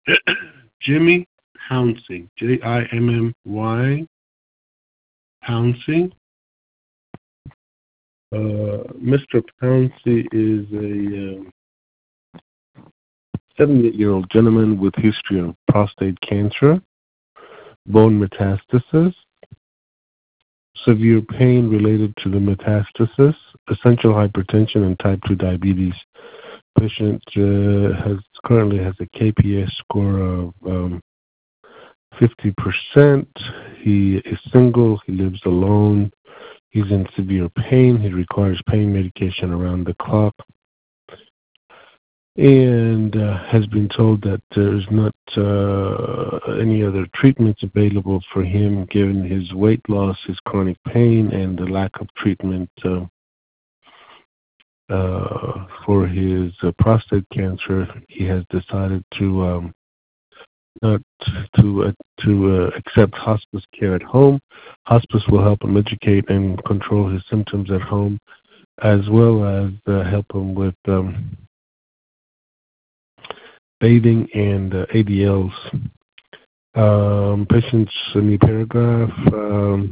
Jimmy Pouncey, Jimmy Pouncey. Mr. Pouncey is a 78-year-old gentleman with history of prostate cancer, bone metastasis, severe pain related to the metastasis, essential hypertension, and type 2 diabetes. Patient currently has a KPS score of 50%. He is single. He lives alone. He's in severe pain. He requires pain medication around the clock, and has been told that there's not any other treatments available for him given his weight loss, his chronic pain, and the lack of treatment for his prostate cancer. He has decided to not to accept hospice care at home. Hospice will help him educate and control his symptoms at home, as well as help him with bathing and ADLs. Patient's in the paragraph.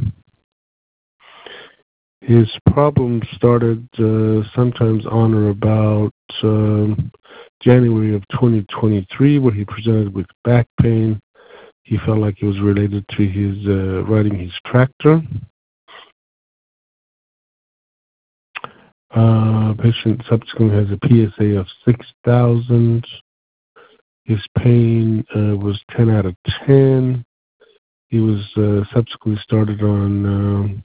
His problems started sometimes on or about January of 2023, where he presented with back pain. He felt like it was related to his riding his tractor. Patient subsequently has a PSA of 6,000. His pain was 10 out of 10. He was subsequently started on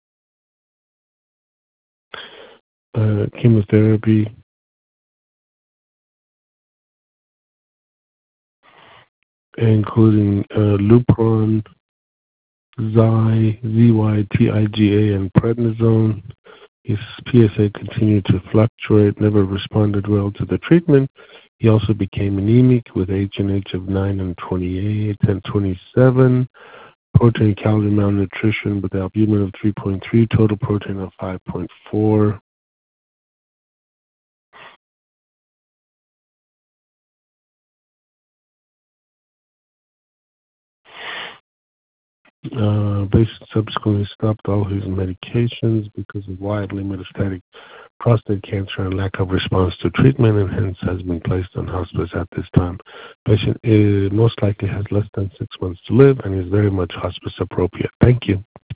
chemotherapy. Including Lupron, ZYTIGA, and prednisone. His PSA continued to fluctuate, never responded well to the treatment. He also became anemic with H&H of 9 and 28 and 27, protein calorie malnutrition with albumin of 3.3, total protein of 5.4. Patient subsequently stopped all his medications because of widely metastatic prostate cancer and lack of response to treatment, and hence has been placed on hospice at this time. Patient most likely has less than 6 months to live and is very much hospice appropriate. Thank you.